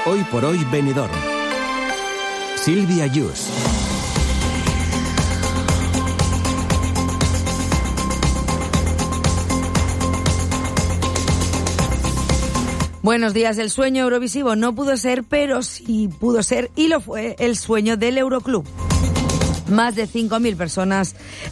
Hoy por hoy Benidorm. Silvia Yus. Buenos días. El sueño eurovisivo no pudo ser, pero sí pudo ser, y lo fue, el sueño del Euroclub. Más de 5.000 personas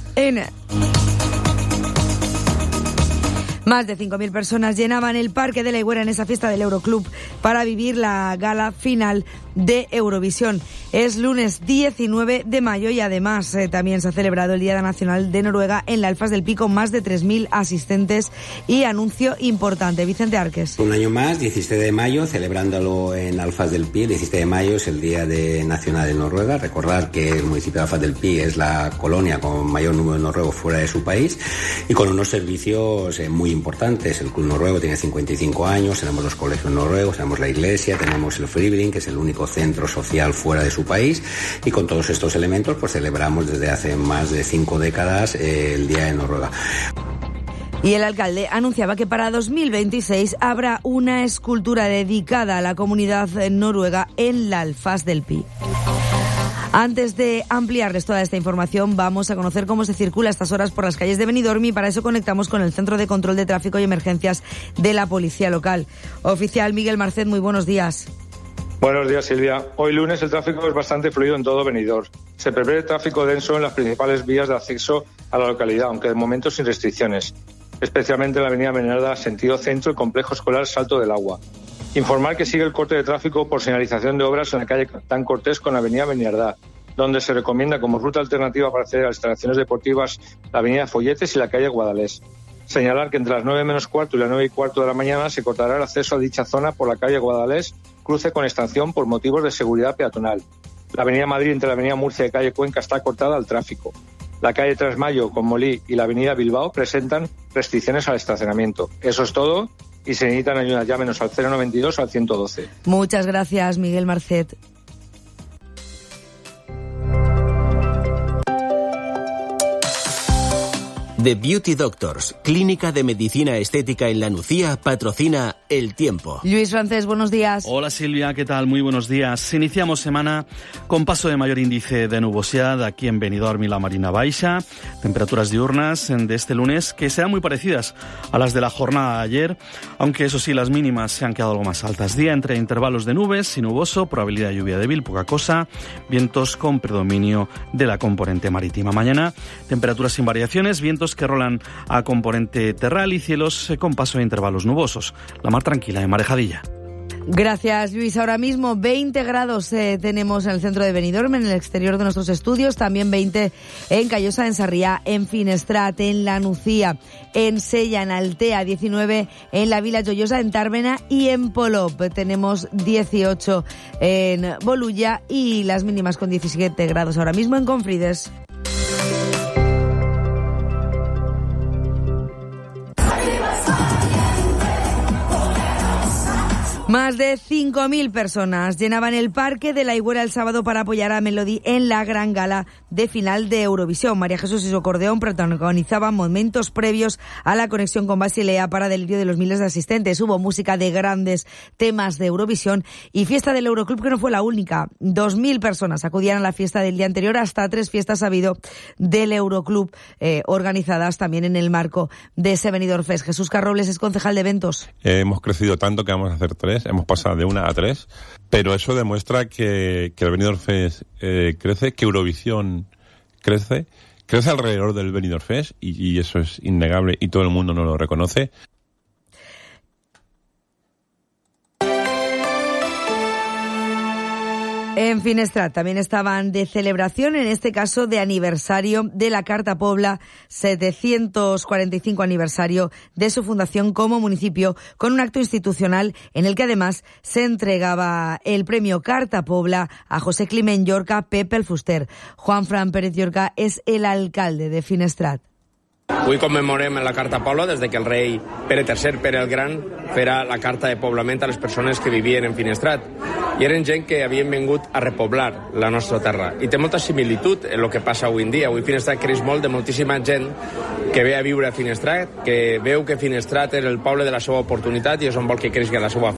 llenaban el Parque de la Higuera en esa fiesta del Euroclub para vivir la gala final de Eurovisión. Es lunes 19 de mayo y además también se ha celebrado el Día Nacional de Noruega en la Alfas del Pi, con más de 3.000 asistentes y anuncio importante. Vicente Arques. Un año más, 17 de mayo, celebrándolo en Alfas del Pi. El 17 de mayo es el Día Nacional de Noruega. Recordar que el municipio de Alfas del Pi es la colonia con mayor número de noruegos fuera de su país y con unos servicios muy importantes. El Club Noruego tiene 55 años, tenemos los colegios noruegos, tenemos la iglesia, tenemos el Frivilling, que es el único centro social fuera de su país, y con todos estos elementos pues celebramos desde hace más de 5 décadas el Día de Noruega. Y el alcalde anunciaba que para 2026 habrá una escultura dedicada a la comunidad noruega en la Alfas del Pi. Antes de ampliarles toda esta información, vamos a conocer cómo se circula a estas horas por las calles de Benidorm, y para eso conectamos con el Centro de Control de Tráfico y Emergencias de la Policía Local. Oficial Miguel Marcet, muy buenos días. Buenos días, Silvia. Hoy lunes el tráfico es bastante fluido en todo Benidorm. Se prevé tráfico denso en las principales vías de acceso a la localidad, aunque de momento sin restricciones, especialmente en la avenida Beniardá, sentido centro y complejo escolar Salto del Agua. Informar que sigue el corte de tráfico por señalización de obras en la calle Capitán Cortés con la avenida Beniardá, donde se recomienda como ruta alternativa para acceder a las instalaciones deportivas la avenida Folletes y la calle Guadalés. Señalar que entre las 9 menos cuarto y las 9 y cuarto de la mañana se cortará el acceso a dicha zona por la calle Guadalés, cruce con estación por motivos de seguridad peatonal. La avenida Madrid entre la avenida Murcia y calle Cuenca está cortada al tráfico. La calle Trasmayo con Molí y la avenida Bilbao presentan restricciones al estacionamiento. Eso es todo. Y si necesitan ayuda, llámenos al 092 al 112. Muchas gracias, Miguel Marcet. The Beauty Doctors, clínica de medicina estética en La Nucía, patrocina El Tiempo. Luis Francés, buenos días. Hola Silvia, ¿qué tal? Muy buenos días. Iniciamos semana con paso de mayor índice de nubosidad aquí en Benidorm y la Marina Baixa. Temperaturas diurnas de este lunes que serán muy parecidas a las de la jornada de ayer, aunque eso sí, las mínimas se han quedado algo más altas. Día entre intervalos de nubes y nuboso, probabilidad de lluvia débil, poca cosa, vientos con predominio de la componente marítima. Mañana, temperaturas sin variaciones, vientos que rolan a componente terral y cielos con paso de intervalos nubosos. La mar tranquila en Marejadilla. Gracias, Luis. Ahora mismo 20 grados tenemos en el centro de Benidorm, en el exterior de nuestros estudios, también 20 en Callosa, en Sarriá, en Finestrat, en La Nucía, en Sella, en Altea, 19 en la Vila Joyosa, en Tàrbena y en Polop. Tenemos 18 en Bolulla y las mínimas con 17 grados ahora mismo en Confrides. Más de 5.000 personas llenaban el Parque de la Higuera el sábado para apoyar a Melody en la gran gala de final de Eurovisión. María Jesús y su acordeón protagonizaban momentos previos a la conexión con Basilea para delirio de los miles de asistentes. Hubo música de grandes temas de Eurovisión y fiesta del Euroclub, que no fue la única. 2.000 personas acudían a la fiesta del día anterior. Hasta 3 fiestas ha habido del Euroclub organizadas también en el marco de ese Benidorm Fest. Jesús Carrobles es concejal de eventos. Hemos crecido tanto que vamos a hacer 3. Hemos pasado de 1 a 3, pero eso demuestra que el Benidorm Fest crece, que Eurovisión crece alrededor del Benidorm Fest y eso es innegable y todo el mundo nos lo reconoce. En Finestrat también estaban de celebración, en este caso de aniversario de la Carta Pobla, 745 aniversario de su fundación como municipio, con un acto institucional en el que además se entregaba el premio Carta Pobla a José Climent Llorca, Pepe el Fuster. Juan Fran Pérez Llorca es el alcalde de Finestrat. Avui commemorem la Carta Pobla des de que el rei Pere III, Pere el Gran, fera la carta de poblament a les persones que vivien en Finestrat. I eren gent que havien vingut a repoblar la nostra terra. I té molta similitud en el que passa avui en dia. Avui Finestrat creix molt de moltíssima gent que ve a viure a Finestrat, que veu que Finestrat és el poble de la seva oportunitat i és on vol que creixi la seva